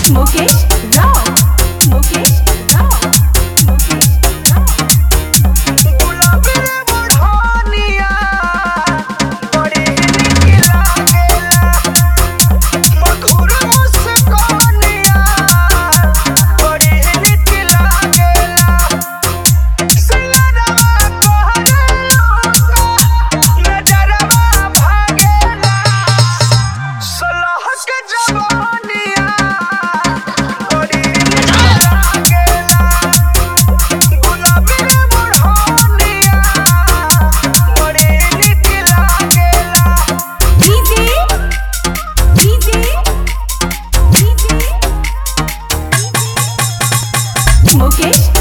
मुकेश राव मुकेश राव मुकेश राव गुलाबी रे बढ़निया बड़ी निक लागेला मधुर मुस्कानिया बड़ी निक लागेला सैयदवा कहरेला नजरवा भागेला सलह के जवानिया बड़ी निक लागेला गुलाबी रे बढ़निया बड़ी निक लागेला डीजे डीजे डीजे मुकेश